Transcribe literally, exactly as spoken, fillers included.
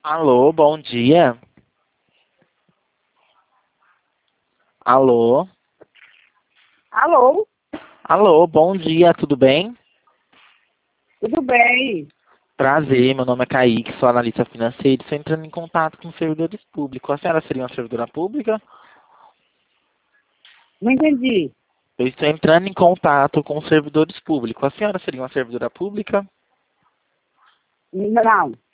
Alô, bom dia. Alô? Alô, Alô, bom dia, tudo bem? tudo bem? Prazer, meu nome é Kaique, sou analista financeiro e estou entrando em contato com servidores públicos. A senhora seria uma servidora pública? Não entendi. Eu estou entrando em contato com servidores públicos. A senhora seria uma servidora pública? Não,